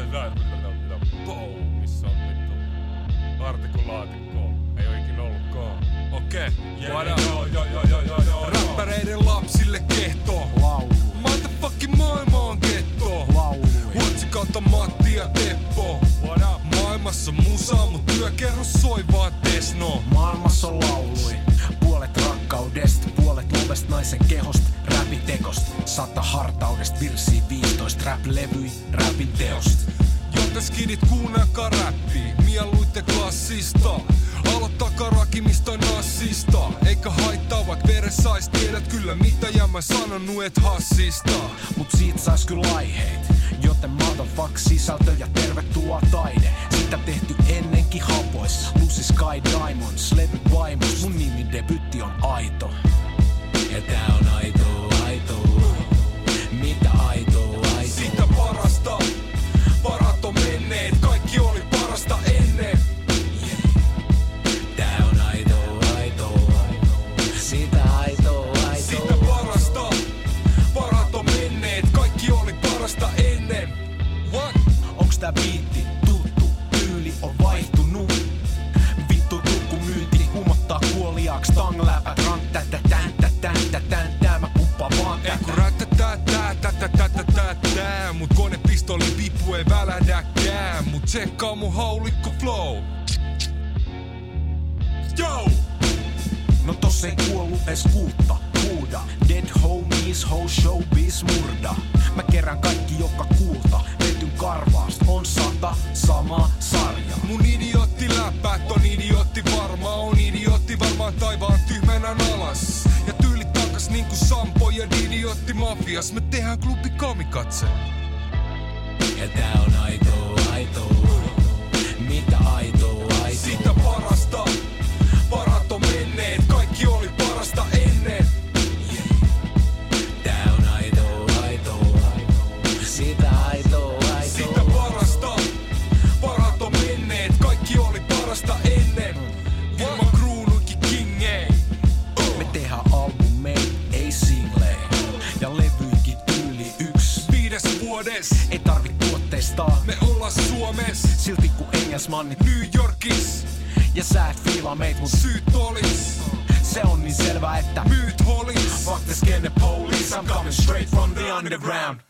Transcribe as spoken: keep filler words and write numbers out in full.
Missä on vittu? Artikulaatikkoa. Ei oo ikin ollutkaan. Okei. Räppäreiden lapsille kehto. Laulu. Motherfucking maailma on getto. Laulu. Huotsi kautta Matti ja Teppo. Maailmassa musaa, mut työkerros soi vaan Tesno. Maailmassa on laului. Puolet rakkaudesta, puolet lovesta naisen kehosta, räpitekosta. Sata hartaudesta, virsiä viisitoista, rap-levyi, rapin teosta. Joten skidit kuunnelkaa räppii, mieluitte klassista. Aloittakaa rakimista nassista. Eikä haittaa vaik veressä sais, tiedät kyllä mitä ja mä sanonut et hassista. Mut siitä sais kyllä aiheet, joten motherfuck sisältö ja tervetuloa taide. Sitä tehty ennenkin hapois, Lucy Sky Diamonds, levy vaimos. Mun nimi debytti on aito. Ja tää on aito, aito. Mitä aito, aito? Sitä parasta, parat on menneet, kaikki oli parasta ennen. Tää on aito, aito. Sitä aito, aito. Sitä parasta, parat on menneet, kaikki oli parasta ennen. What? Onks tää biitti tuttu? Tyyli on vaihtunut. Vittu tukku myynti, kumottaa kuoliaaks tangläpät. Ranttätä täntä täntä täntä, mä puppaan vaan Ei tätä. kun rättätää tää tätä tätä tätä tää. Mut konepistolin pipu ei välähdäkään. Mut tsekkaa mun haulikko flow. Yo! No toss ei kuollu ees kuutta, huuda. Dead homies, ho showbiz murda. Mä kerään kaikki joka kuulta. Vetyn karvaast on sata, sama sarja. Mun idiootti läpäät on idiootti varma. On idiootti varmaan taivaan tyhmänän alas. Ja tyylit takas niinku Sampo ja idiootti mafias. Me tehdään klubi Kamikatse. Ja tää on aito, aito. Mitä aito, aito? Sitä parasta, parat on menneet, kaikki oli parasta ennen. Tää on aito, aito. Sitä aito, aito. Sitä parasta, parat on menneet, kaikki oli parasta ennen. Ilman kruunuikin kingei. Me tehdään albumei, ei singlei. Ja levyikin tyyli yks. Viides vuodes, Ei tarvi tuotteistaa. me ollaan Suomessa, Silti kun engelsmannit New Yorkis. ja sä et fiilaa meit, mut Syyt olis, se on niin selvä, että myyt holis. fuck the skinny police, I'm coming straight from the underground.